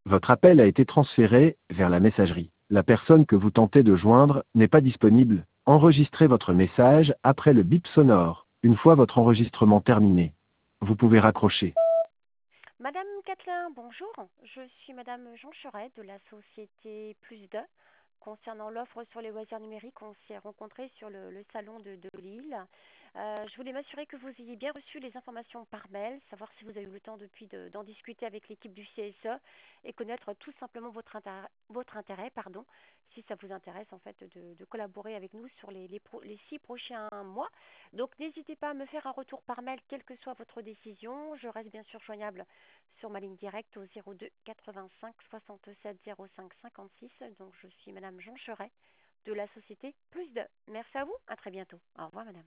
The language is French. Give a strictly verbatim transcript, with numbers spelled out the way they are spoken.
Votre appel a été transféré vers la messagerie. La personne que vous tentez de joindre n'est pas disponible. Enregistrez votre message après le bip sonore. Une fois votre enregistrement terminé, vous pouvez raccrocher. Madame Catelin, bonjour. Je suis Madame Jean Cheret de la société Plus deux. Concernant l'offre sur les loisirs numériques, on s'est rencontrés sur le, le salon de, de Lille. Euh, je voulais m'assurer que vous ayez bien reçu les informations par mail, savoir si vous avez eu le temps depuis de- d'en discuter avec l'équipe du C S E et connaître tout simplement votre intérêt, votre intérêt, pardon, si ça vous intéresse en fait de, de collaborer avec nous sur les, les, pro- les six prochains mois. Donc n'hésitez pas à me faire un retour par mail, quelle que soit votre décision. Je reste bien sûr joignable sur ma ligne directe au zéro deux quatre-vingt-cinq soixante-sept zéro cinq cinquante-six. Donc je suis Madame Jean Cheret de la société Plus deux. Merci à vous, à très bientôt. Au revoir Madame.